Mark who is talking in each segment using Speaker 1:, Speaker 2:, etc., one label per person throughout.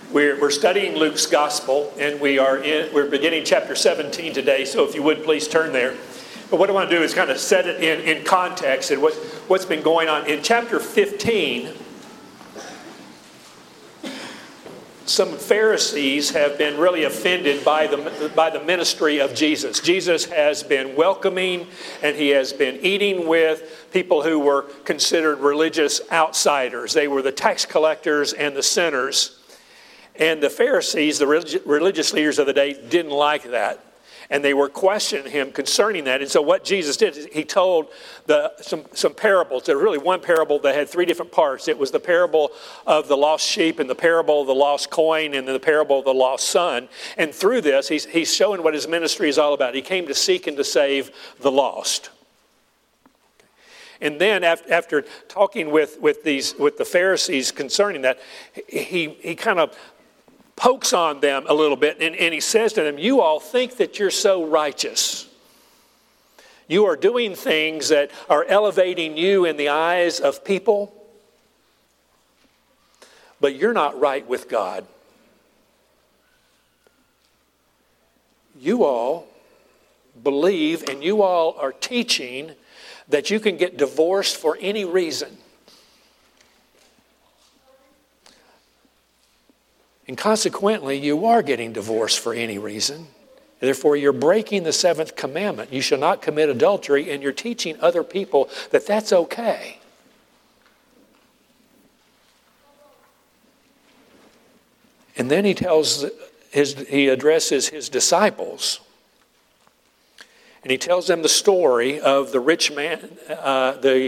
Speaker 1: We're studying Luke's Gospel, and we're beginning chapter 17 today, so if you would please turn there. But what I want to do is kind of set it in context and what's been going on. In chapter 15, some Pharisees have been really offended by the ministry of Jesus. Jesus has been welcoming, and he has been eating with people who were considered religious outsiders. They were the tax collectors and the sinners. And the Pharisees, the religious leaders of the day, didn't like that. And they were questioning him concerning that. And so what Jesus did is he told some parables. There was really one parable that had three different parts. It was the parable of the lost sheep, and the parable of the lost coin, and then the parable of the lost son. And through this, he's showing what his ministry is all about. He came to seek and to save the lost. And then after talking with the Pharisees concerning that, he kind of pokes on them a little bit, and he says to them, you all think that you're so righteous. You are doing things that are elevating you in the eyes of people, but you're not right with God. You all believe, and you all are teaching that you can get divorced for any reason. And consequently, you are getting divorced for any reason. Therefore, you're breaking the seventh commandment. You shall not commit adultery, and you're teaching other people that that's okay. And then he addresses his disciples. And he tells them the story of the rich man, the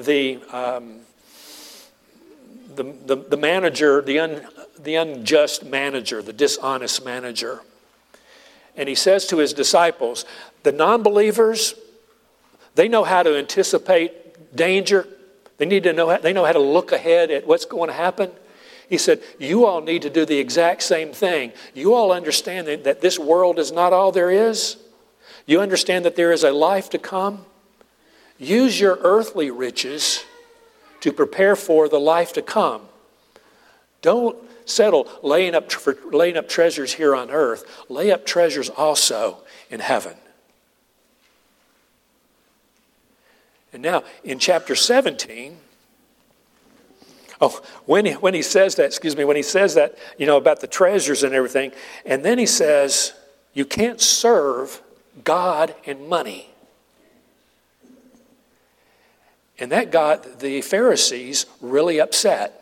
Speaker 1: manager, the unjust manager, the dishonest manager. And he says to his disciples, the non-believers, they know how to anticipate danger. They know how to look ahead at what's going to happen. He said, you all need to do the exact same thing. You all understand that this world is not all there is. You understand that there is a life to come. Use your earthly riches to prepare for the life to come. Don't settle laying up treasures here on earth. Lay up treasures also in heaven. And now in chapter 17, when he says that, about the treasures and everything, and then he says, you can't serve God and money. And that got the Pharisees really upset,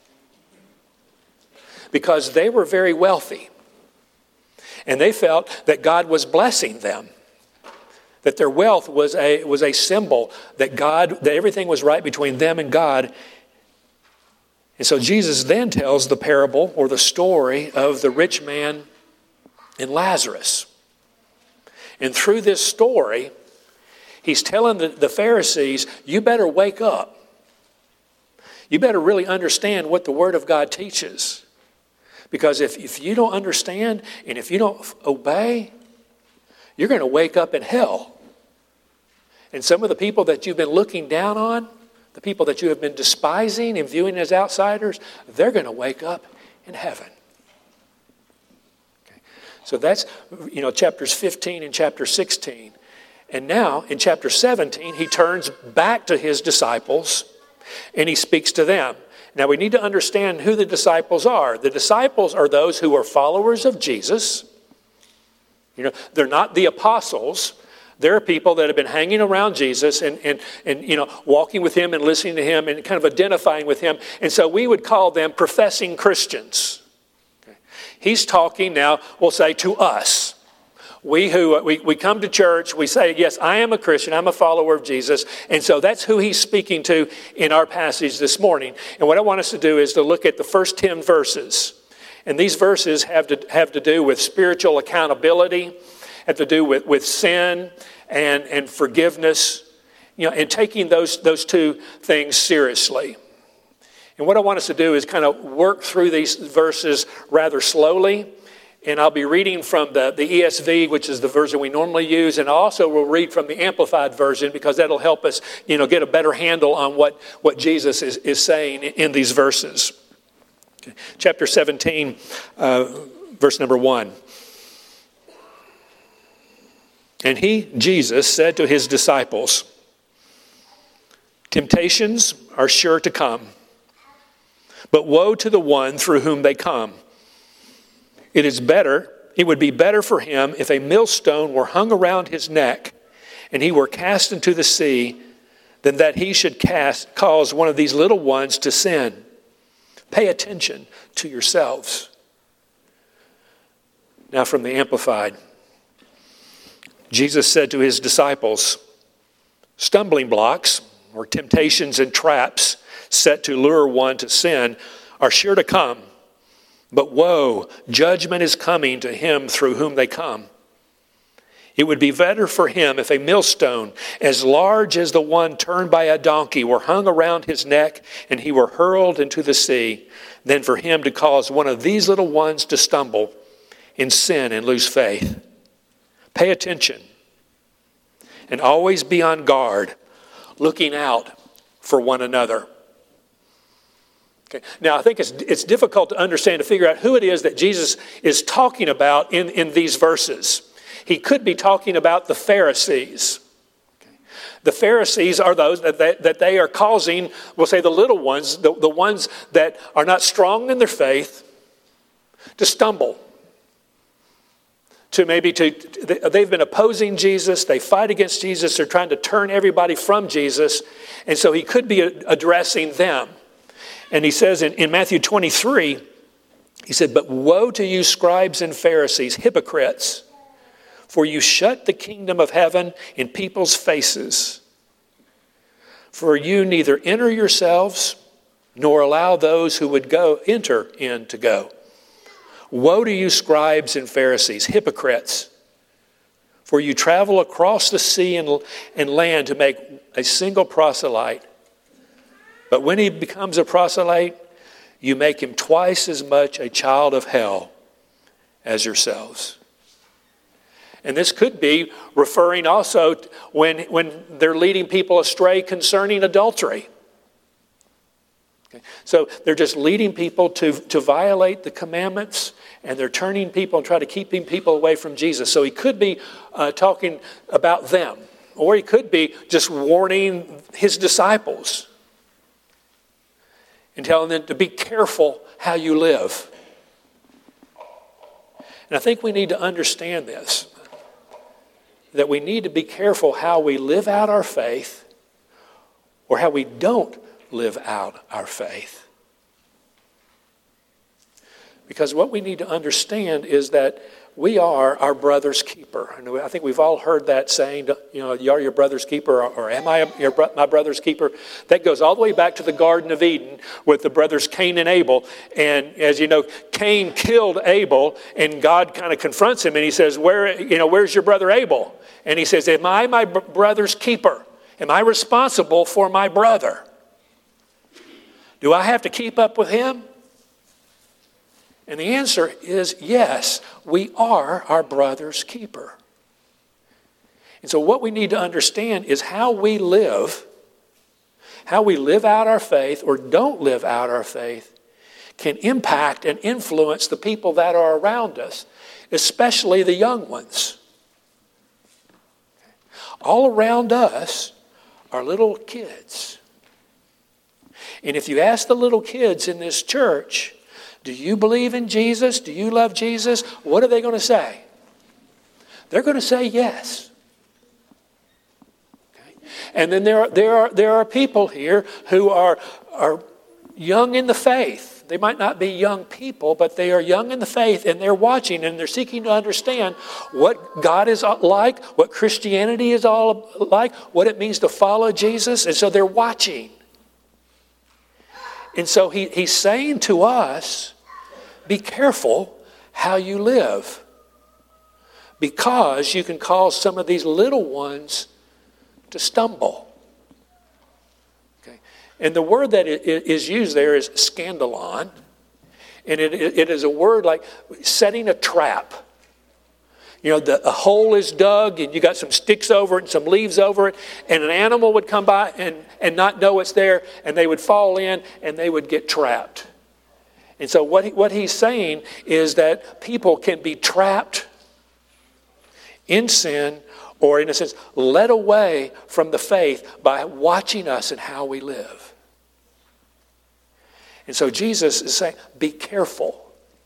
Speaker 1: because they were very wealthy. And they felt that God was blessing them, that their wealth was a symbol that everything was right between them and God. And so Jesus then tells the parable or the story of the rich man and Lazarus. And through this story, he's telling the Pharisees, you better wake up. You better really understand what the Word of God teaches. Because if you don't understand and if you don't obey, you're going to wake up in hell. And some of the people that you've been looking down on, the people that you have been despising and viewing as outsiders, they're going to wake up in heaven. Okay. So that's, chapters 15 and chapter 16. And now, in chapter 17, he turns back to his disciples and he speaks to them. Now, we need to understand who the disciples are. The disciples are those who are followers of Jesus. They're not the apostles. They're people that have been hanging around Jesus and walking with him and listening to him and kind of identifying with him. And so we would call them professing Christians. Okay. He's talking now, we'll say, to us. We come to church, we say, yes, I am a Christian, I'm a follower of Jesus. And so that's who he's speaking to in our passage this morning. And what I want us to do is to look at the first 10 verses. And these verses have to do with spiritual accountability, have to do with sin and forgiveness, and taking those two things seriously. And what I want us to do is kind of work through these verses rather slowly. And I'll be reading from the ESV, which is the version we normally use. And I also will read from the Amplified version, because that'll help us, get a better handle on what Jesus is saying in these verses. Chapter 17, verse number 1. And he, Jesus, said to his disciples, temptations are sure to come, but woe to the one through whom they come. It would be better for him if a millstone were hung around his neck and he were cast into the sea than that he should cause one of these little ones to sin. Pay attention to yourselves. Now from the Amplified. Jesus said to his disciples, stumbling blocks or temptations and traps set to lure one to sin are sure to come. But woe, judgment is coming to him through whom they come. It would be better for him if a millstone as large as the one turned by a donkey were hung around his neck and he were hurled into the sea, than for him to cause one of these little ones to stumble in sin and lose faith. Pay attention and always be on guard, looking out for one another. Okay. Now, I think it's difficult to understand, to figure out who it is that Jesus is talking about in these verses. He could be talking about the Pharisees. Okay. The Pharisees are those that they are causing, we'll say the little ones, the ones that are not strong in their faith, to stumble. They've been opposing Jesus. They fight against Jesus. They're trying to turn everybody from Jesus. And so he could be addressing them. And he says in Matthew 23, he said, but woe to you scribes and Pharisees, hypocrites, for you shut the kingdom of heaven in people's faces. For you neither enter yourselves, nor allow those who would enter in to go. Woe to you scribes and Pharisees, hypocrites, for you travel across the sea and land to make a single proselyte. But when he becomes a proselyte, you make him twice as much a child of hell as yourselves. And this could be referring also when they're leading people astray concerning adultery. Okay. So they're just leading people to violate the commandments, and they're turning people and trying to keep people away from Jesus. So he could be talking about them, or he could be just warning his disciples and telling them to be careful how you live. And I think we need to understand this, that we need to be careful how we live out our faith or how we don't live out our faith. Because what we need to understand is that we are our brother's keeper. And I think we've all heard that saying, you are your brother's keeper, or am I my brother's keeper? That goes all the way back to the Garden of Eden with the brothers Cain and Abel. And as you know, Cain killed Abel, and God kind of confronts him, and he says, where's your brother Abel? And he says, am I my brother's keeper? Am I responsible for my brother? Do I have to keep up with him? And the answer is yes, we are our brother's keeper. And so what we need to understand is how we live out our faith or don't live out our faith can impact and influence the people that are around us, especially the young ones. All around us are little kids. And if you ask the little kids in this church, do you believe in Jesus? Do you love Jesus? What are they going to say? They're going to say yes. Okay. And then there are people here who are young in the faith. They might not be young people, but they are young in the faith, and they're watching and they're seeking to understand what God is like, what Christianity is all like, what it means to follow Jesus. And so they're watching. And so he's saying to us, be careful how you live, because you can cause some of these little ones to stumble. Okay. And the word that is used there is scandalon, and it is a word like setting a trap. A hole is dug, and you got some sticks over it and some leaves over it, and an animal would come by and not know it's there, and they would fall in and they would get trapped. And so what he's saying is that people can be trapped in sin, or in a sense, led away from the faith by watching us and how we live. And so Jesus is saying, be careful.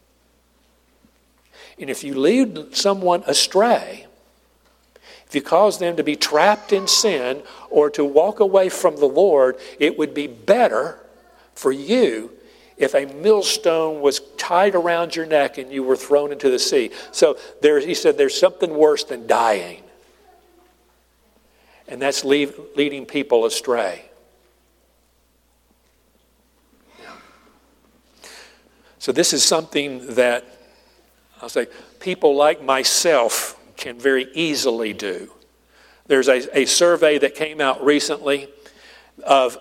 Speaker 1: And if you lead someone astray, if you cause them to be trapped in sin or to walk away from the Lord, it would be better for you if a millstone was tied around your neck and you were thrown into the sea. So he said there's something worse than dying. And that's leading people astray. So this is something that, I'll say, people like myself can very easily do. There's a survey that came out recently of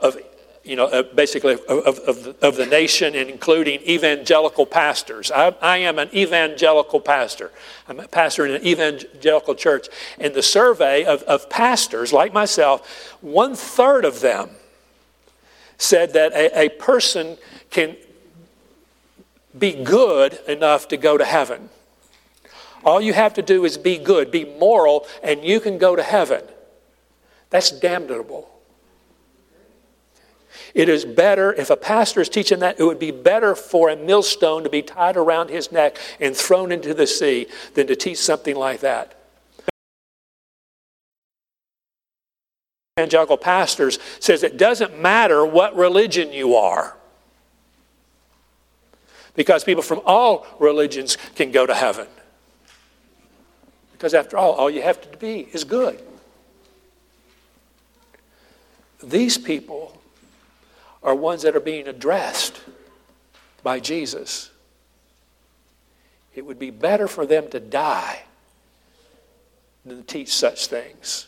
Speaker 1: the nation, and including evangelical pastors. I am an evangelical pastor. I'm a pastor in an evangelical church. And the survey of pastors like myself, 1/3 of them said that a person can be good enough to go to heaven. All you have to do is be good, be moral, and you can go to heaven. That's damnable. It is better, if a pastor is teaching that, it would be better for a millstone to be tied around his neck and thrown into the sea than to teach something like that. Evangelical pastors says it doesn't matter what religion you are, because people from all religions can go to heaven. Because after all you have to be is good. These people are ones that are being addressed by Jesus. It would be better for them to die than to teach such things.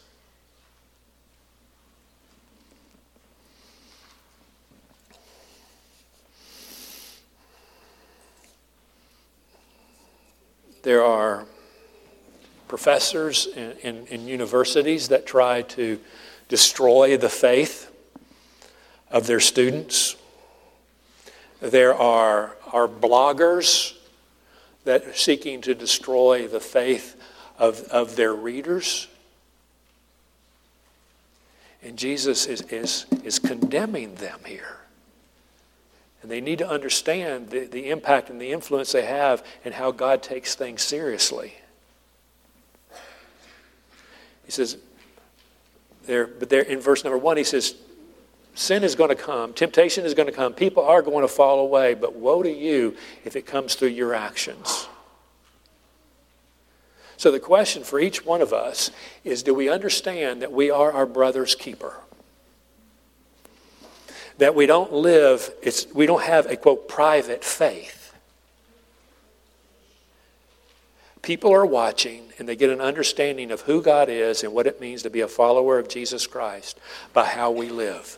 Speaker 1: There are professors in universities that try to destroy the faith of their students. There are bloggers that are seeking to destroy the faith of their readers. And Jesus is condemning them here. And they need to understand the impact and the influence they have and how God takes things seriously. He says, in verse number 1, he says, sin is going to come, temptation is going to come, people are going to fall away, but woe to you if it comes through your actions. So the question for each one of us is, do we understand that we are our brother's keeper? That we don't we don't have a, quote, private faith. People are watching and they get an understanding of who God is and what it means to be a follower of Jesus Christ by how we live.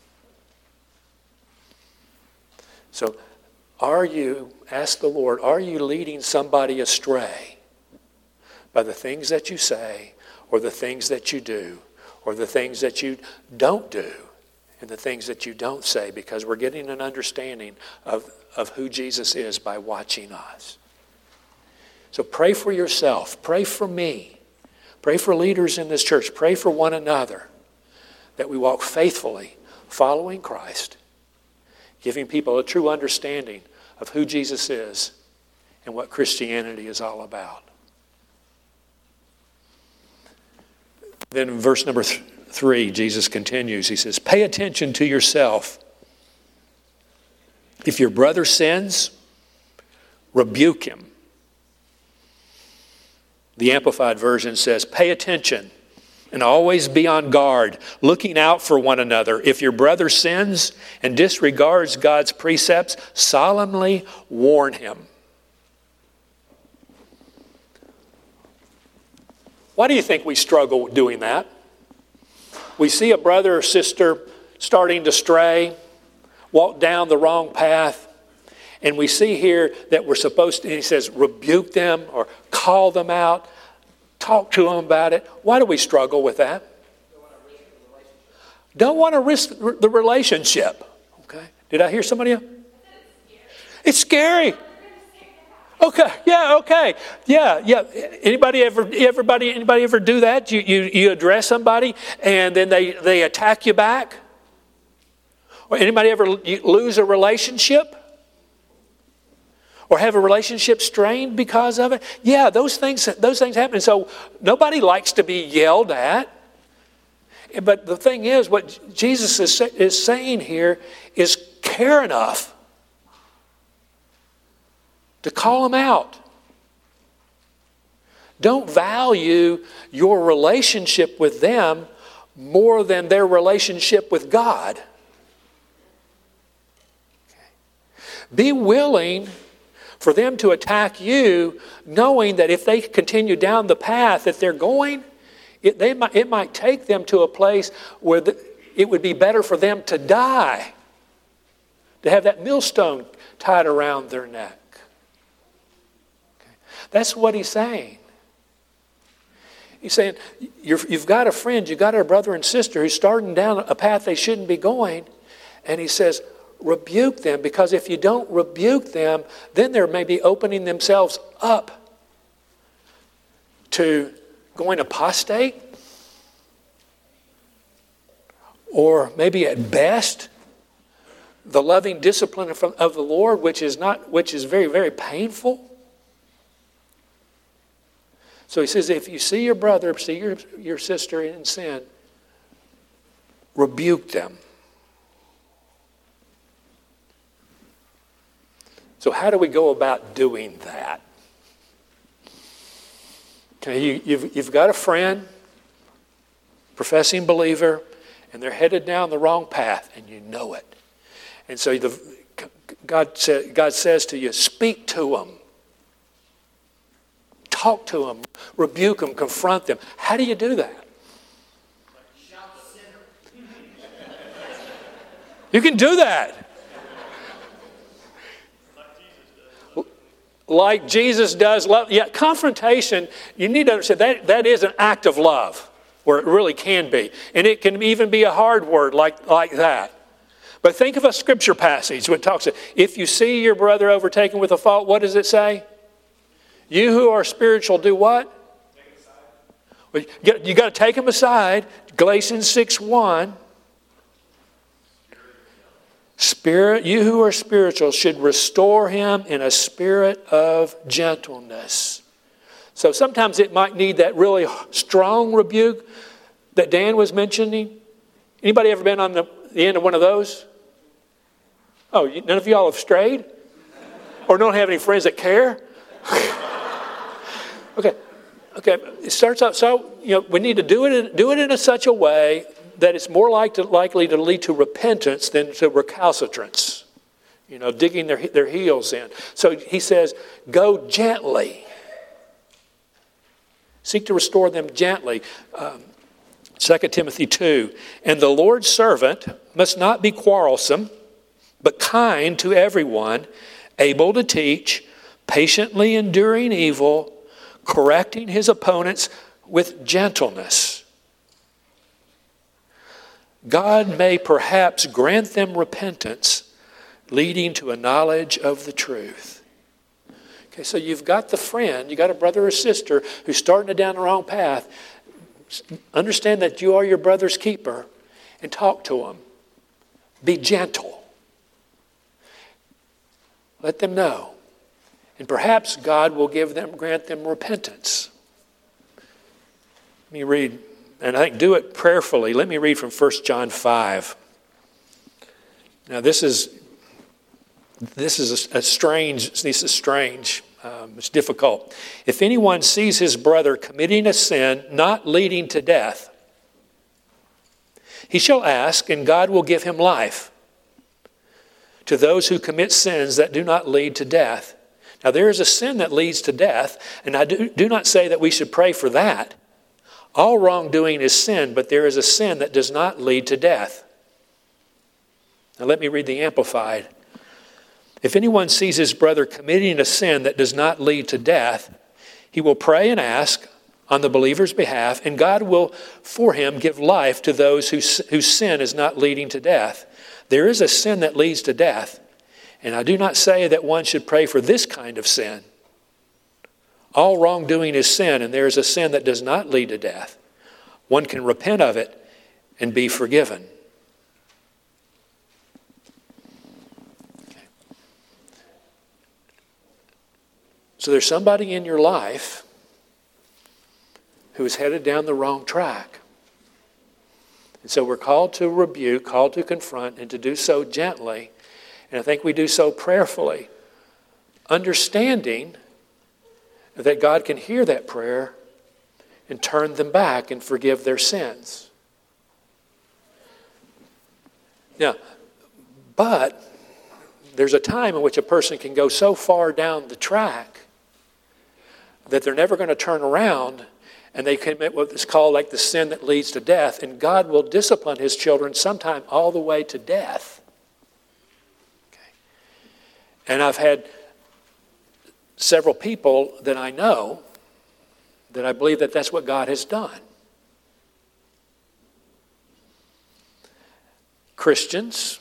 Speaker 1: So ask the Lord, are you leading somebody astray by the things that you say or the things that you do or the things that you don't do and the things that you don't say, because we're getting an understanding of who Jesus is by watching us. So pray for yourself. Pray for me. Pray for leaders in this church. Pray for one another that we walk faithfully following Christ, giving people a true understanding of who Jesus is and what Christianity is all about. Then in verse number 3, Jesus continues. He says, pay attention to yourself. If your brother sins, rebuke him. The Amplified Version says, pay attention and always be on guard, looking out for one another. If your brother sins and disregards God's precepts, solemnly warn him. Why do you think we struggle doing that? We see a brother or sister starting to stray, walk down the wrong path, and we see here that we're supposed to, he says, rebuke them or call them out, talk to them about it. Why do we struggle with that? Don't want to risk the relationship. Okay. Did I hear somebody else? It's scary. Okay, yeah, okay. Yeah. Anybody ever do that? You address somebody and then they attack you back? Or anybody ever lose a relationship? Or have a relationship strained because of it? Yeah, those things happen. So nobody likes to be yelled at. But the thing is, what Jesus is saying here is care enough to call them out. Don't value your relationship with them more than their relationship with God. Be willing for them to attack you, knowing that if they continue down the path that they're going, it might take them to a place where it would be better for them to die, to have that millstone tied around their neck. That's what he's saying. He's saying, you've got a friend, you've got a brother and sister who's starting down a path they shouldn't be going. And he says, rebuke them, because if you don't rebuke them, then they're maybe opening themselves up to going apostate, or maybe at best the loving discipline of the Lord, which is very, very painful. So he says, if you see your brother, see your sister in sin, rebuke them. So how do we go about doing that? Okay, you've got a friend, professing believer, and they're headed down the wrong path, and you know it. And so God says to you, speak to them. Talk to them, rebuke them, confront them. How do you do that? You can do that. Like Jesus does love. Yeah, confrontation, you need to understand that is an act of love, where it really can be. And it can even be a hard word like that. But think of a scripture passage which talks about, if you see your brother overtaken with a fault, what does it say? You who are spiritual do what? Well, you got to take him aside. Galatians 6:1. You who are spiritual should restore him in a spirit of gentleness. So sometimes it might need that really strong rebuke that Dan was mentioning. Anybody ever been on the end of one of those? Oh, none of y'all have strayed? Or don't have any friends that care? Okay. It starts out, so we need to do it in such a way that it's more likely to lead to repentance than to recalcitrance. Digging their heels in. So he says, go gently. Seek to restore them gently. 2 Timothy 2. And the Lord's servant must not be quarrelsome, but kind to everyone, able to teach, patiently enduring evil, correcting his opponents with gentleness. God may perhaps grant them repentance, leading to a knowledge of the truth. Okay, so you've got the friend, you got a brother or sister who's starting down the wrong path. Understand that you are your brother's keeper, and talk to them. Be gentle. Let them know. And perhaps God will grant them repentance. Let me read, and I think do it prayerfully. Let me read from 1 John 5. Now this is strange. It's difficult. If anyone sees his brother committing a sin not leading to death, he shall ask, and God will give him life. To those who commit sins that do not lead to death. Now there is a sin that leads to death, and I do not say that we should pray for that. All wrongdoing is sin, but there is a sin that does not lead to death. Now let me read the Amplified. If anyone sees his brother committing a sin that does not lead to death, he will pray and ask on the believer's behalf, and God will, for him, give life to those whose sin is not leading to death. There is a sin that leads to death, And I do not say that one should pray for this kind of sin. All wrongdoing is sin, and there is a sin that does not lead to death. One can repent of it and be forgiven. Okay. So there's somebody in your life who is headed down the wrong track. And so we're called to rebuke, called to confront, and to do so gently. And I think we do so prayerfully, understanding that God can hear that prayer and turn them back and forgive their sins. Now, but there's a time in which a person can go so far down the track that they're never going to turn around, and they commit what is called like the sin that leads to death, and God will discipline His children sometime all the way to death. Okay. And I've had several people that I know that I believe that that's what God has done. Christians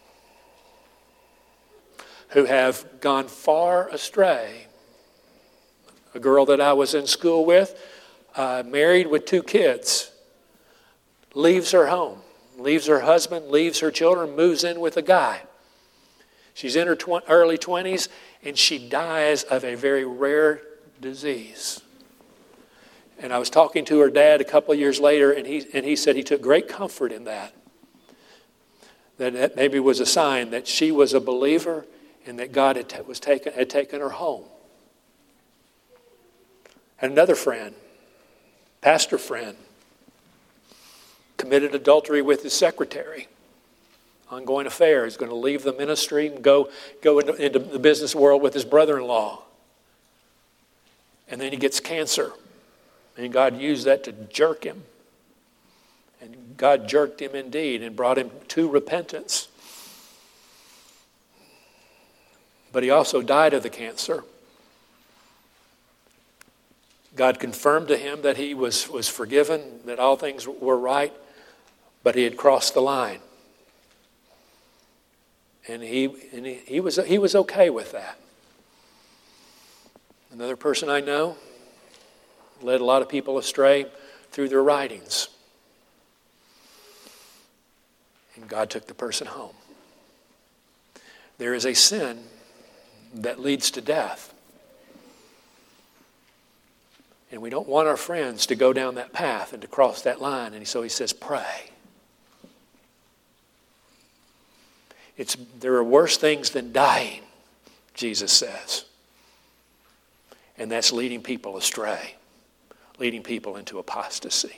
Speaker 1: who have gone far astray. A girl that I was in school with, married with 2 kids, leaves her home, leaves her husband, leaves her children, moves in with a guy. She's in her early 20s, and she dies of a very rare disease. And I was talking to her dad a couple of years later, and he said he took great comfort in that. That maybe was a sign that she was a believer and that God had taken her home. And another friend, pastor friend, committed adultery with his secretary. Ongoing affair. He's going to leave the ministry and go into the business world with his brother-in-law. And then he gets cancer. And God used that to jerk him. And God jerked him indeed and brought him to repentance. But he also died of the cancer. God confirmed to him that he was forgiven, that all things were right, but he had crossed the line. And he was okay with that. Another person I know led a lot of people astray through their writings. And God took the person home. There is a sin that leads to death. And we don't want our friends to go down that path and to cross that line. And so he says, pray. There are worse things than dying, Jesus says. And that's leading people astray, leading people into apostasy.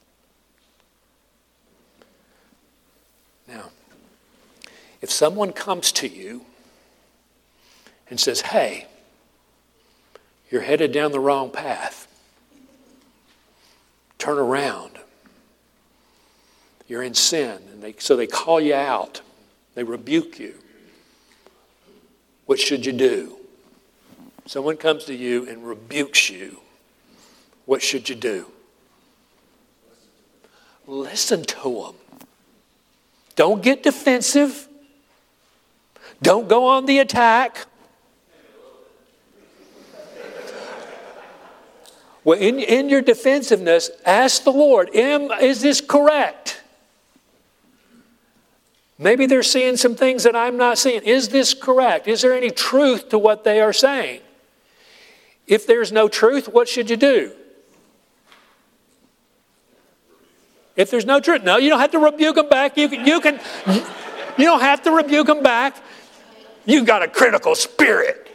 Speaker 1: Now, if someone comes to you and says, hey, you're headed down the wrong path, turn around, you're in sin, and so they call you out, they rebuke you, what should you do? Someone comes to you and rebukes you, what should you do? Listen to them. Don't get defensive. Don't go on the attack. Well, in your defensiveness, ask the Lord, is this correct? Maybe they're seeing some things that I'm not seeing. Is this correct? Is there any truth to what they are saying? If there's no truth, what should you do? If there's no truth, no, you don't have to rebuke them back. You don't have to rebuke them back. You've got a critical spirit.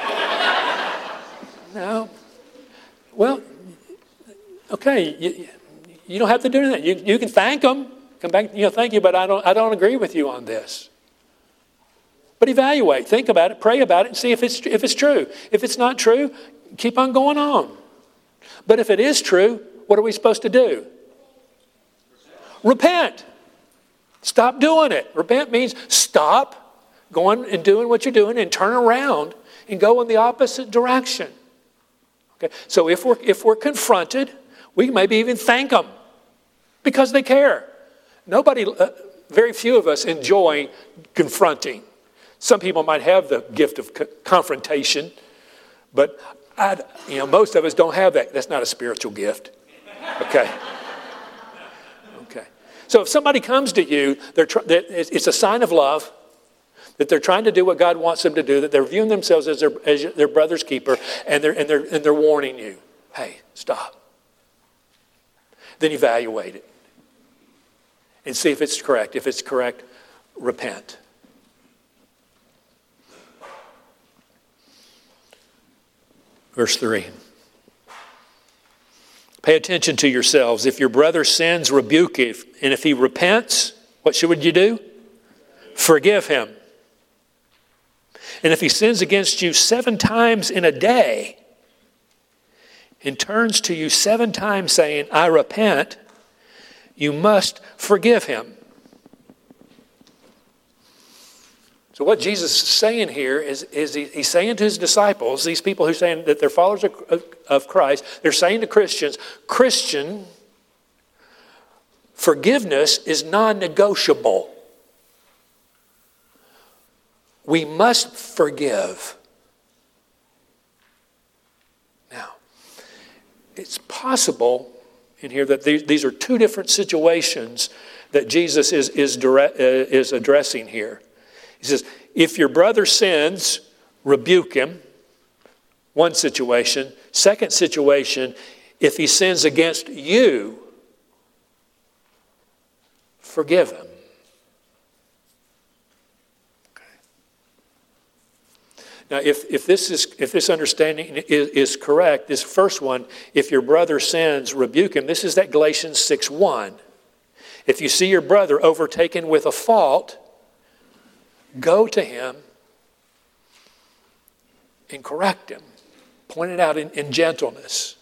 Speaker 1: No. Well, okay, you don't have to do anything. You can thank them. Come back, thank you, but I don't agree with you on this. But evaluate, think about it, pray about it, and see if it's true. If it's not true, keep on going on. But if it is true, what are we supposed to do? Repent. Stop doing it. Repent means stop going and doing what you're doing and turn around and go in the opposite direction. Okay? So if we're confronted, we maybe even thank them because they care. Very few of us enjoy confronting. Some people might have the gift of confrontation, but most of us don't have that. That's not a spiritual gift. Okay. Okay. So if somebody comes to you, it's a sign of love, that they're trying to do what God wants them to do, that they're viewing themselves as their brother's keeper, and they're warning you, hey, stop. Then evaluate it and see if it's correct. If it's correct, repent. Verse 3. Pay attention to yourselves. If your brother sins, rebuke him. And if he repents, what should you do? Forgive him. And if he sins against you 7 times in a day and turns to you 7 times saying, I repent, you must forgive him. So what Jesus is saying here is he's saying to his disciples, these people who are saying that they're followers of Christ, they're saying to Christians, Christian forgiveness is non-negotiable. We must forgive. Now, it's possible in here that these are 2 different situations that Jesus is addressing here. He says, if your brother sins, rebuke him. One situation. Second situation, if he sins against you, forgive him. Now, if this understanding is correct, this first one, if your brother sins, rebuke him. This is that Galatians 6:1. If you see your brother overtaken with a fault, go to him and correct him. Point it out in gentleness.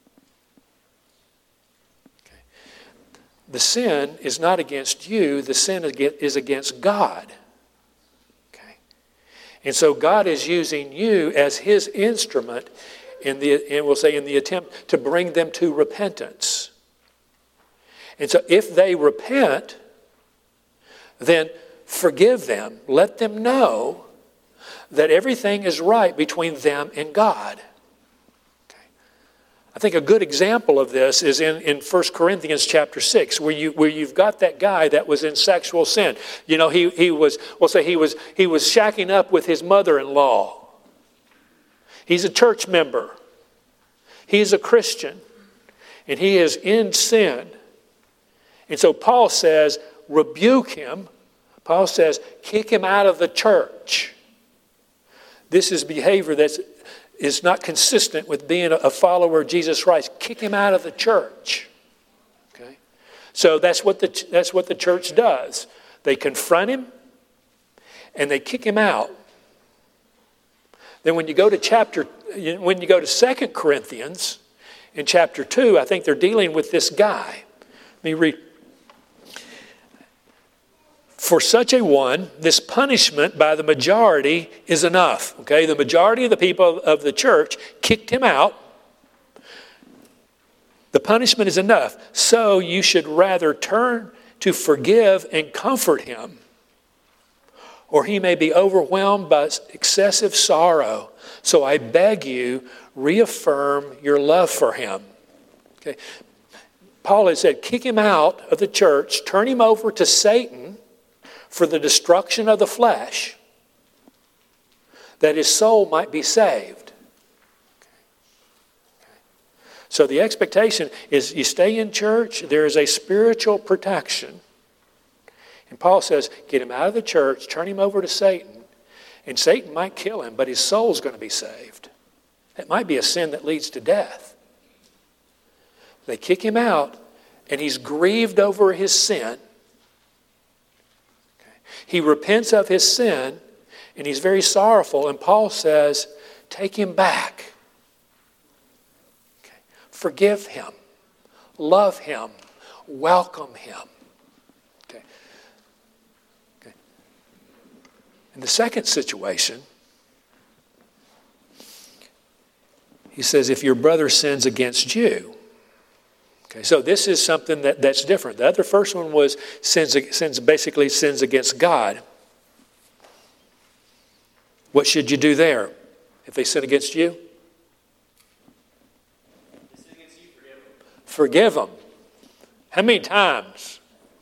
Speaker 1: Okay. The sin is not against you. The sin is against God. Okay. And so God is using you as his instrument in the attempt to bring them to repentance. And so if they repent, then forgive them. Let them know that everything is right between them and God. Okay. I think a good example of this is in 1 Corinthians chapter 6, where you've got that guy that was in sexual sin. You know, he was shacking up with his mother-in-law. He's a church member. He's a Christian. And he is in sin. And so Paul says, rebuke him. Paul says, kick him out of the church. This is behavior that is not consistent with being a follower of Jesus Christ. Kick him out of the church. Okay? So that's what the church does. They confront him and they kick him out. Then when you go to 2 Corinthians in chapter 2, I think they're dealing with this guy. Let me read. For such a one, this punishment by the majority is enough. Okay, the majority of the people of the church kicked him out. The punishment is enough. So you should rather turn to forgive and comfort him, or he may be overwhelmed by excessive sorrow. So I beg you, reaffirm your love for him. Okay, Paul has said, kick him out of the church, turn him over to Satan for the destruction of the flesh, that his soul might be saved. So the expectation is you stay in church, there is a spiritual protection. And Paul says, get him out of the church, turn him over to Satan, and Satan might kill him, but his soul's going to be saved. It might be a sin that leads to death. They kick him out, and he's grieved over his sin. He repents of his sin, and he's very sorrowful. And Paul says, take him back. Okay. Forgive him. Love him. Welcome him. Okay. Okay. In the second situation, he says, if your brother sins against you. Okay, so this is something that's different. The other first one was sins against God. What should you do there? If they sin against you? Forgive them. How many times?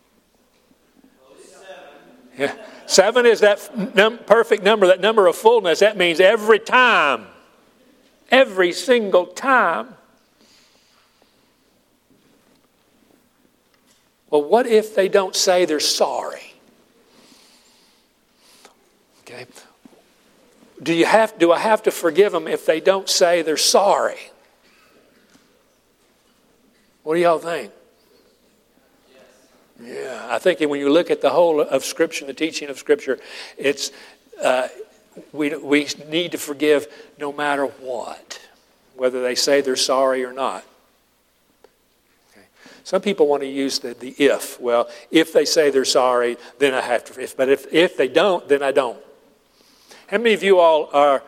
Speaker 1: 7. Yeah. 7 is that perfect number, that number of fullness. That means every time. Every single time. Well, what if they don't say they're sorry? Okay. Do I have to forgive them if they don't say they're sorry? What do y'all think? Yeah, I think when you look at the whole of Scripture, the teaching of Scripture, it's we need to forgive no matter what, whether they say they're sorry or not. Okay. Some people want to use the if. Well, if they say they're sorry, then I have to. But if they don't, then I don't. How many of you all are?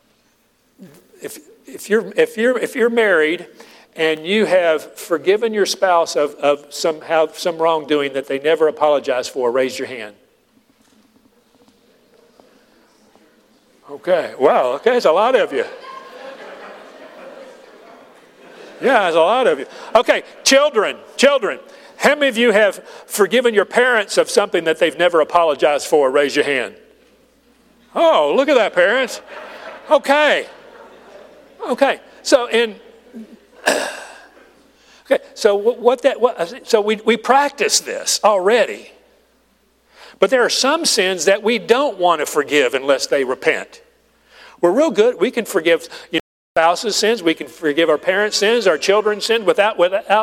Speaker 1: If you're married and you have forgiven your spouse of some wrongdoing that they never apologized for, raise your hand. Okay. Wow. Okay, it's a lot of you. Yeah, there's a lot of you. Okay, children. How many of you have forgiven your parents of something that they've never apologized for? Raise your hand. Oh, look at that, parents. Okay. So we practice this already. But there are some sins that we don't want to forgive unless they repent. We're real good. We can forgive spouses' sins. We can forgive our parents' sins, our children's sins without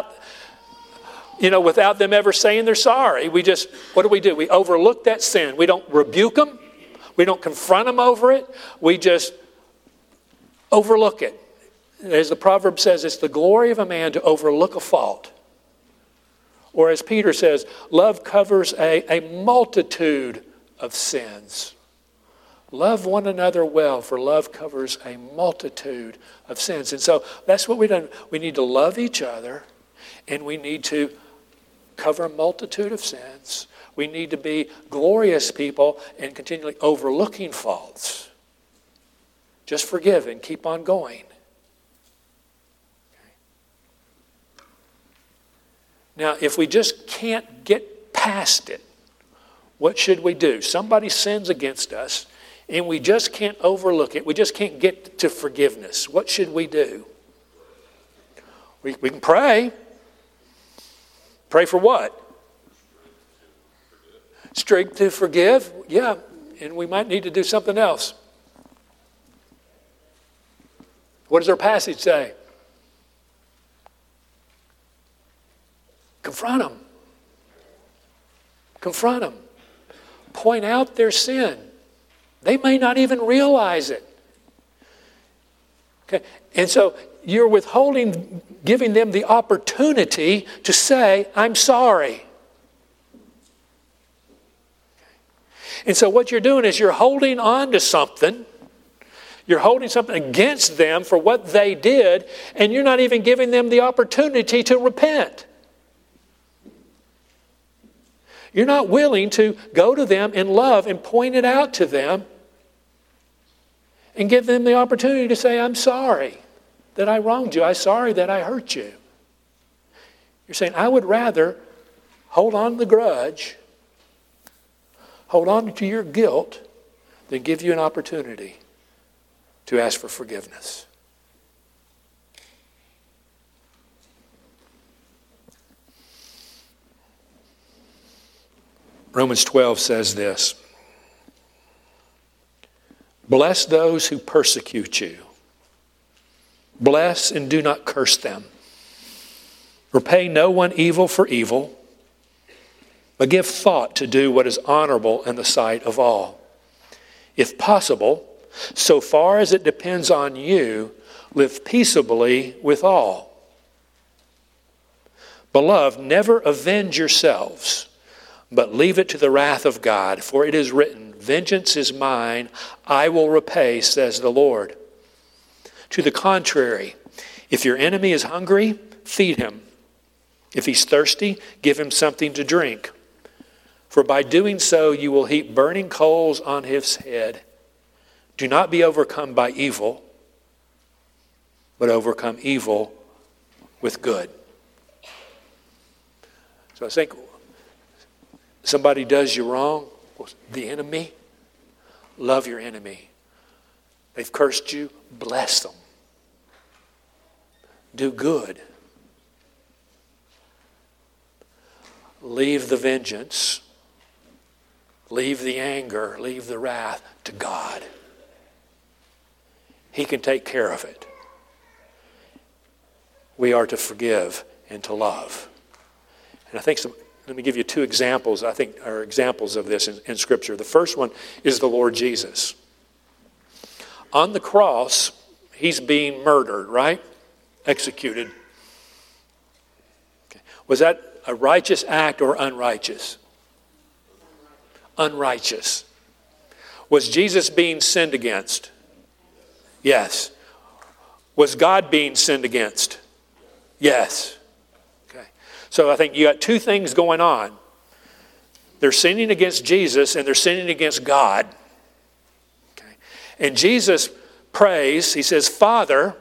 Speaker 1: them ever saying they're sorry. What do? We overlook that sin. We don't rebuke them. We don't confront them over it. We just overlook it. As the proverb says, it's the glory of a man to overlook a fault. Or as Peter says, love covers a multitude of sins. Love one another well, for love covers a multitude of sins. And so that's what we've done. We need to love each other, and we need to cover a multitude of sins. We need to be glorious people and continually overlooking faults. Just forgive and keep on going. Now, if we just can't get past it, what should we do? Somebody sins against us, and we just can't overlook it. We just can't get to forgiveness. What should we do? We can pray. Pray for what? Strength to forgive? Yeah, and we might need to do something else. What does our passage say? Confront them. Confront them. Point out their sin. They may not even realize it. Okay, and so you're withholding, giving them the opportunity to say, I'm sorry. And so what you're doing is you're holding on to something. You're holding something against them for what they did, and you're not even giving them the opportunity to repent. You're not willing to go to them in love and point it out to them and give them the opportunity to say, I'm sorry that I wronged you. I'm sorry that I hurt you. You're saying, I would rather hold on to the grudge, hold on to your guilt, than give you an opportunity to ask for forgiveness. Romans 12 says this: bless those who persecute you. Bless and do not curse them. Repay no one evil for evil, but give thought to do what is honorable in the sight of all. If possible, so far as it depends on you, live peaceably with all. Beloved, never avenge yourselves, but leave it to the wrath of God, for it is written, vengeance is mine, I will repay, says the Lord. To the contrary, if your enemy is hungry, feed him. If he's thirsty, give him something to drink. For by doing so, you will heap burning coals on his head. Do not be overcome by evil, but overcome evil with good. So I think somebody does you wrong, the enemy, love your enemy. They've cursed you, bless them. Do good. Leave the vengeance, leave the anger, leave the wrath to God. He can take care of it. We are to forgive and to love. And I think let me give you two examples, I think are examples of this in Scripture. The first one is the Lord Jesus. On the cross, he's being murdered, right? Executed. Okay. Was that a righteous act or unrighteous? Unrighteous. Was Jesus being sinned against? Yes. Was God being sinned against? Yes. Okay. So I think you got two things going on. They're sinning against Jesus and they're sinning against God. Okay. And Jesus prays, he says, Father,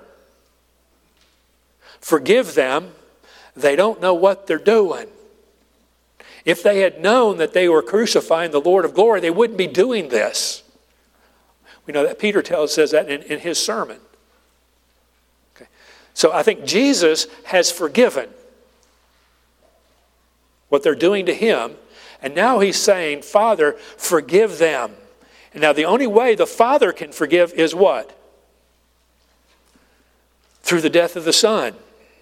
Speaker 1: forgive them. They don't know what they're doing. If they had known that they were crucifying the Lord of glory, they wouldn't be doing this. We know that Peter says that in his sermon. Okay. So I think Jesus has forgiven what they're doing to him. And now he's saying, Father, forgive them. And now the only way the Father can forgive is what? Through the death of the Son.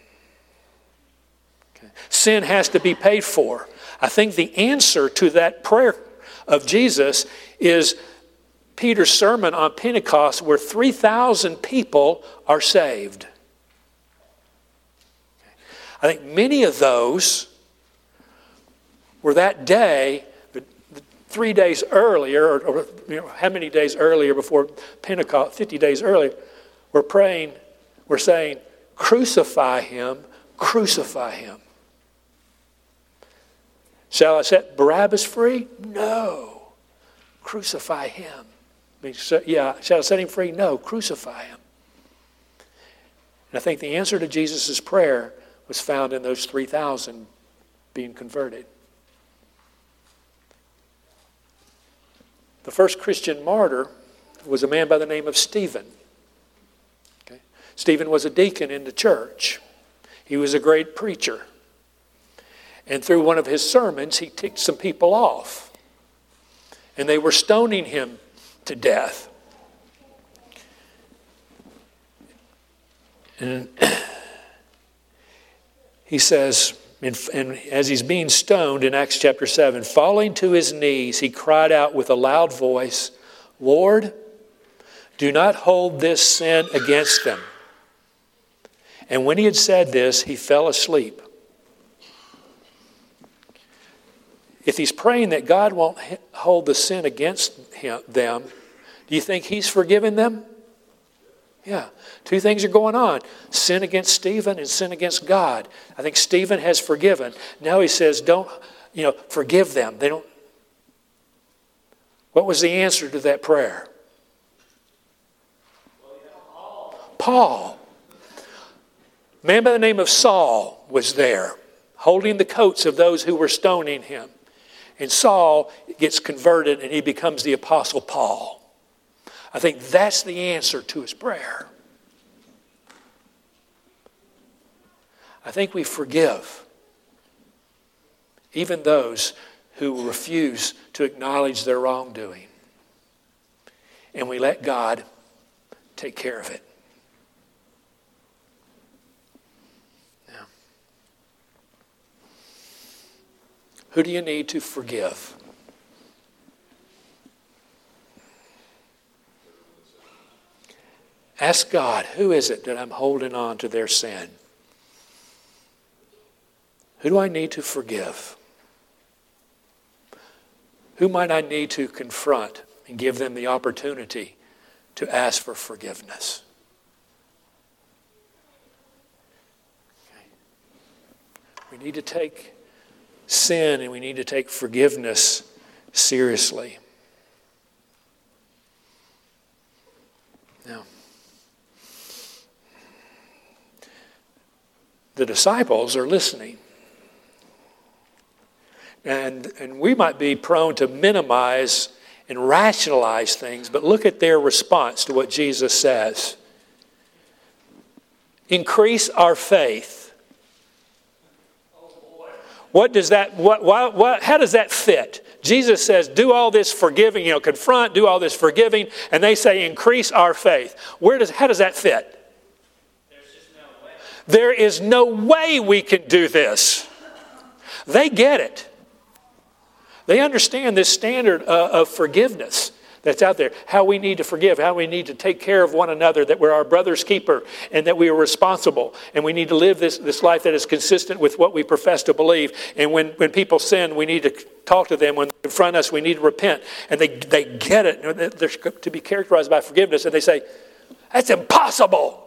Speaker 1: Okay. Sin has to be paid for. I think the answer to that prayer of Jesus is Peter's sermon on Pentecost, where 3,000 people are saved. I think many of those were that day, 3 days earlier, or how many days earlier before Pentecost, 50 days earlier, were praying, were saying, crucify him, crucify him. Shall I set Barabbas free? No. Crucify him. Shall I set him free? No. Crucify him. And I think the answer to Jesus' prayer was found in those 3,000 being converted. The first Christian martyr was a man by the name of Stephen. Okay. Stephen was a deacon in the church. He was a great preacher. And through one of his sermons, he ticked some people off. And they were stoning him to death. And he says, and as he's being stoned in Acts chapter 7, falling to his knees, he cried out with a loud voice, Lord, do not hold this sin against them. And when he had said this, he fell asleep. If he's praying that God won't hold the sin against them, do you think he's forgiven them? Yeah. Two things are going on. Sin against Stephen and sin against God. I think Stephen has forgiven. Now he says, forgive them. They don't. What was the answer to that prayer? Paul. A man by the name of Saul was there, holding the coats of those who were stoning him. And Saul gets converted and he becomes the Apostle Paul. I think that's the answer to his prayer. I think we forgive even those who refuse to acknowledge their wrongdoing. And we let God take care of it. Now, who do you need to forgive? Ask God, who is it that I'm holding on to their sin? Who do I need to forgive? Who might I need to confront and give them the opportunity to ask for forgiveness? Okay. We need to take sin and we need to take forgiveness seriously. the disciples are listening. And we might be prone to minimize and rationalize things, but look at their response to what Jesus says. Increase our faith. What does that? How does that fit? Jesus says, do all this forgiving, confront, do all this forgiving, and they say, increase our faith. How does that fit?
Speaker 2: There's just no way.
Speaker 1: There is no way we can do this. They get it. They understand this standard of forgiveness that's out there. How we need to forgive, how we need to take care of one another, that we're our brother's keeper, and that we are responsible. And we need to live this life that is consistent with what we profess to believe. And when people sin, we need to talk to them. When they confront us, we need to repent. And they get it. They're to be characterized by forgiveness. And they say, that's impossible.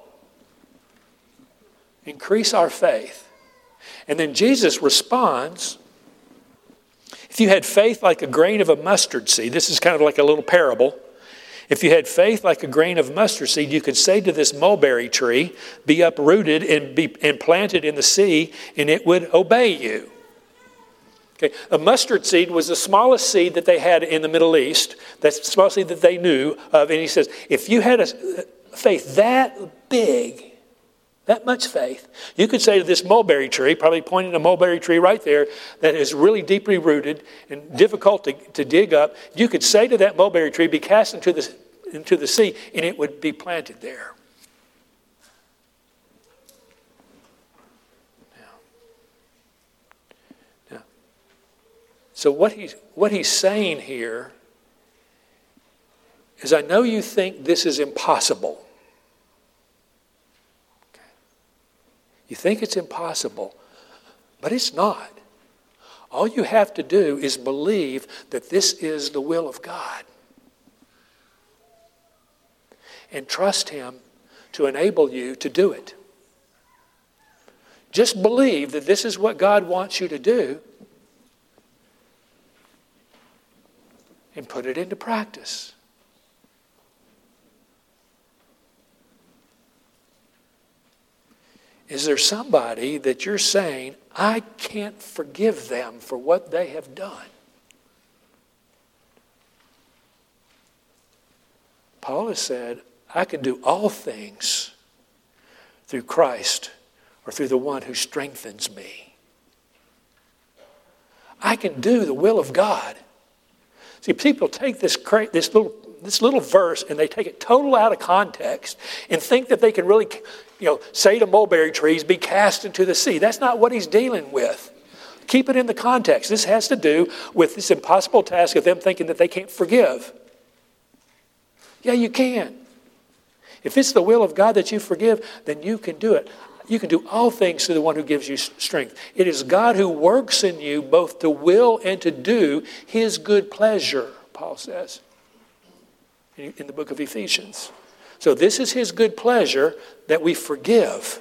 Speaker 1: Increase our faith. And then Jesus responds, if you had faith like a grain of a mustard seed, this is kind of like a little parable. If you had faith like a grain of mustard seed, you could say to this mulberry tree, be uprooted and planted in the sea, and it would obey you. Okay. A mustard seed was the smallest seed that they had in the Middle East. That's the smallest seed that they knew of. And he says, if you had a faith that big, that much faith, you could say to this mulberry tree, probably pointing to a mulberry tree right there, that is really deeply rooted and difficult to dig up. You could say to that mulberry tree, be cast into the sea, and it would be planted there. Now, so what he's saying here is, I know you think this is impossible. You think it's impossible, but it's not. All you have to do is believe that this is the will of God. And trust Him to enable you to do it. Just believe that this is what God wants you to do and put it into practice. Is there somebody that you're saying, I can't forgive them for what they have done? Paul has said, I can do all things through Christ, or through the one who strengthens me. I can do the will of God. See, people take this little verse and they take it total out of context and think that they can really, say to mulberry trees, be cast into the sea. That's not what he's dealing with. Keep it in the context. This has to do with this impossible task of them thinking that they can't forgive. Yeah, you can. If it's the will of God that you forgive, then you can do it. You can do all things through the one who gives you strength. It is God who works in you both to will and to do His good pleasure, Paul says in the book of Ephesians. So this is His good pleasure that we forgive.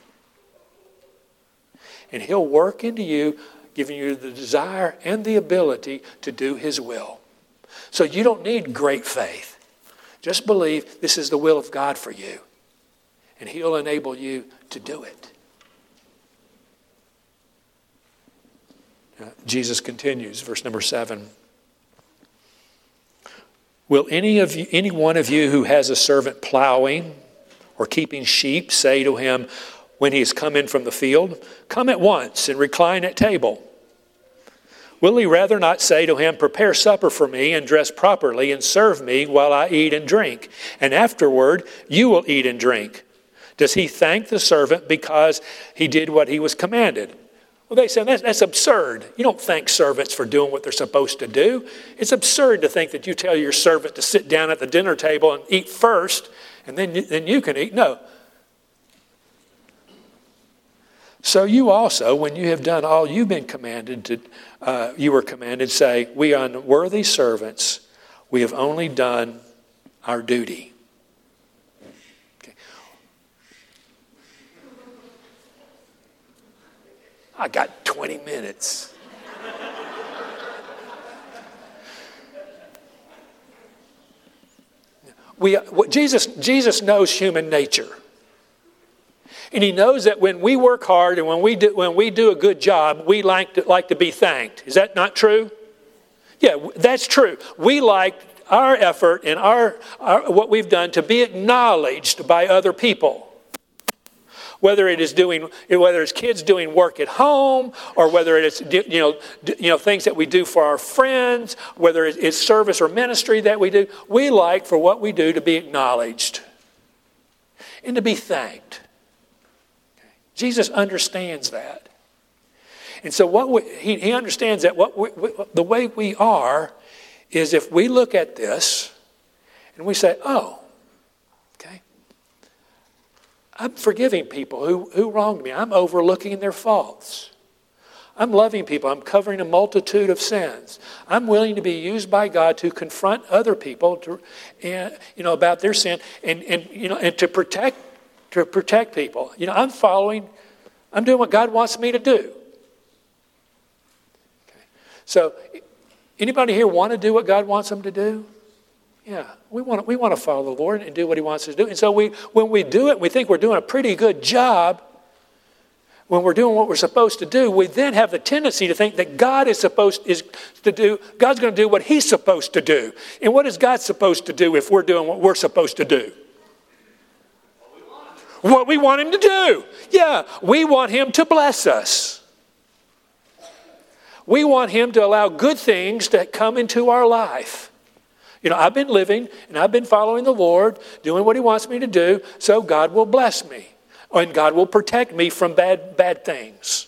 Speaker 1: And He'll work into you, giving you the desire and the ability to do His will. So you don't need great faith. Just believe this is the will of God for you. And He'll enable you to do it. Jesus continues, verse number 7. Will any one of you who has a servant plowing or keeping sheep say to him when he has come in from the field, come at once and recline at table? Will he rather not say to him, prepare supper for me and dress properly and serve me while I eat and drink, and afterward you will eat and drink? Does he thank the servant because he did what he was commanded? Well, they say that's absurd. You don't thank servants for doing what they're supposed to do. It's absurd to think that you tell your servant to sit down at the dinner table and eat first, and then you can eat. No. So you also, when you have done all you've been commanded to, you were commanded, say, we unworthy servants, we have only done our duty. Okay. I got 20 minutes. Jesus knows human nature. And He knows that when we work hard and when we do a good job, we like to be thanked. Is that not true? Yeah, that's true. We like our effort and our what we've done to be acknowledged by other people. Whether it's kids doing work at home, or whether it's things that we do for our friends, whether it's service or ministry that we do, we like for what we do to be acknowledged and to be thanked. Jesus understands that, and so he understands that the way we are is if we look at this and we say, "Oh, okay, I'm forgiving people who wronged me. I'm overlooking their faults. I'm loving people. I'm covering a multitude of sins. I'm willing to be used by God to confront other people about their sin and to protect people. I'm doing what God wants me to do." Okay. So, anybody here want to do what God wants them to do? Yeah, we want to follow the Lord and do what He wants us to do. And so when we do it, we think we're doing a pretty good job. When we're doing what we're supposed to do, we then have the tendency to think that God's going to do what He's supposed to do. And what is God supposed to do if we're doing what we're supposed to do? What we want Him to do. Yeah, we want Him to bless us. We want Him to allow good things to come into our life. I've been living and I've been following the Lord, doing what He wants me to do, so God will bless me. And God will protect me from bad things.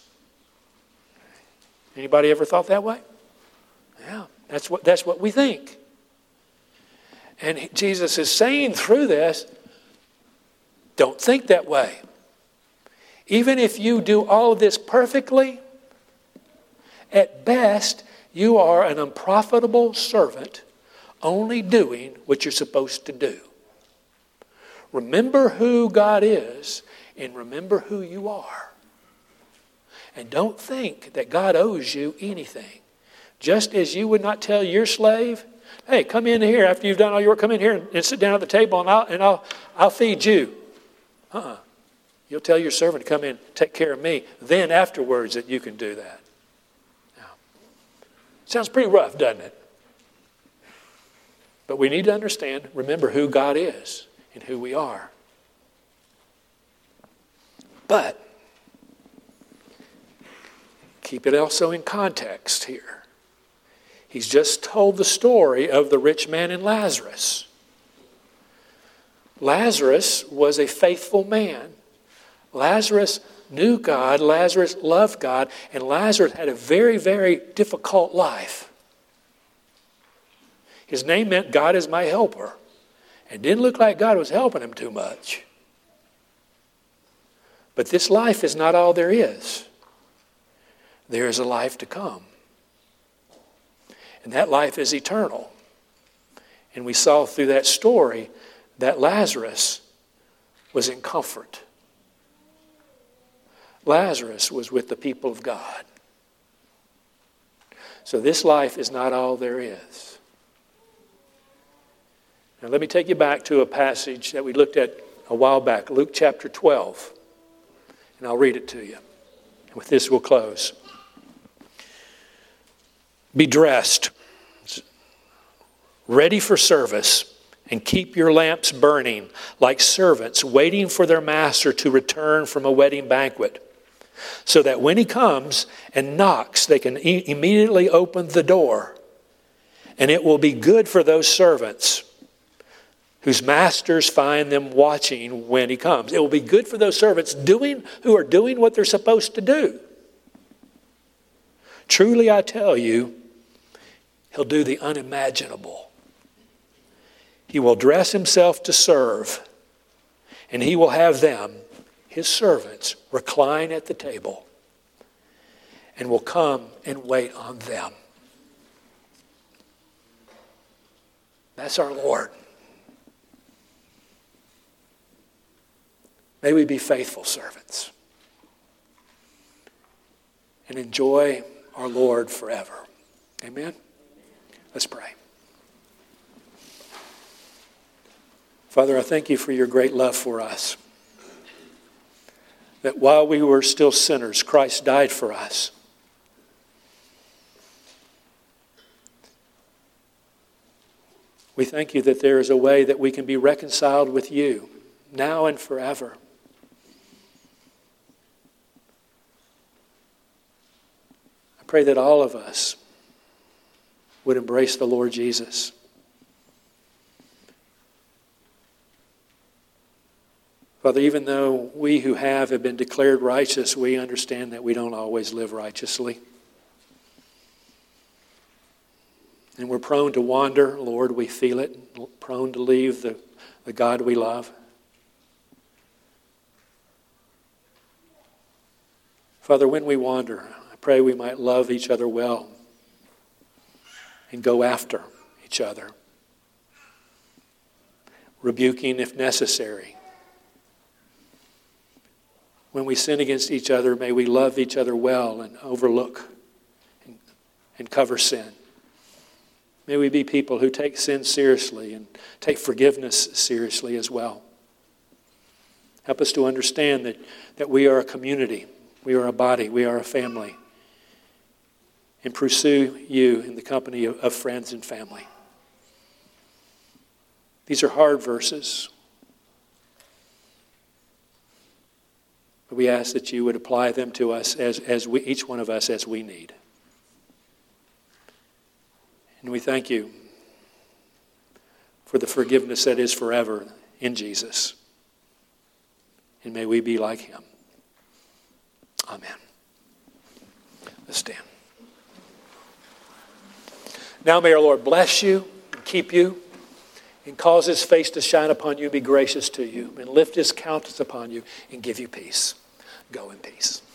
Speaker 1: Anybody ever thought that way? Yeah, that's what we think. And Jesus is saying through this, don't think that way. Even if you do all of this perfectly, at best, you are an unprofitable servant, only doing what you're supposed to do. Remember who God is and remember who you are. And don't think that God owes you anything. Just as you would not tell your slave, "Hey, come in here after you've done all your work. Come in here and sit down at the table, and I'll feed you." You'll tell your servant to come in, take care of me. Then afterwards that you can do that. Now, sounds pretty rough, doesn't it? But we need to understand, remember who God is and who we are. But keep it also in context here. He's just told the story of the rich man and Lazarus. Lazarus was a faithful man. Lazarus knew God, Lazarus loved God, and Lazarus had a very, very difficult life. His name meant God is my helper. It didn't look like God was helping him too much. But this life is not all there is. There is a life to come. And that life is eternal. And we saw through that story that Lazarus was in comfort. Lazarus was with the people of God. So this life is not all there is. Now let me take you back to a passage that we looked at a while back, Luke chapter 12. And I'll read it to you. And with this we'll close. Be dressed, ready for service, and keep your lamps burning like servants waiting for their master to return from a wedding banquet, so that when he comes and knocks, they can immediately open the door. And it will be good for those servants whose masters find them watching when he comes. It will be good for those servants who are doing what they're supposed to do. Truly I tell you, he'll do the unimaginable. He will dress himself to serve, and he will have them, his servants, recline at the table, and will come and wait on them. That's our Lord. May we be faithful servants and enjoy our Lord forever. Amen? Let's pray. Father, I thank you for your great love for us. that while we were still sinners, Christ died for us. We thank you that there is a way that we can be reconciled with you now and forever. I pray that all of us would embrace the Lord Jesus. Father, even though we who have been declared righteous, we understand that we don't always live righteously. And we're prone to wander. Lord, we feel it. Prone to leave the God we love. Father, when we wander, I pray we might love each other well and go after each other, rebuking if necessary. When we sin against each other, may we love each other well and overlook and cover sin. May we be people who take sin seriously and take forgiveness seriously as well. Help us to understand that we are a community, we are a body, we are a family. And pursue you in the company of friends and family. These are hard verses. But we ask that you would apply them to us as we, each one of us as we need. And we thank you for the forgiveness that is forever in Jesus. And may we be like him. Amen. Let's stand. Now may our Lord bless you and keep you and cause his face to shine upon you and be gracious to you and lift his countenance upon you and give you peace. Go in peace.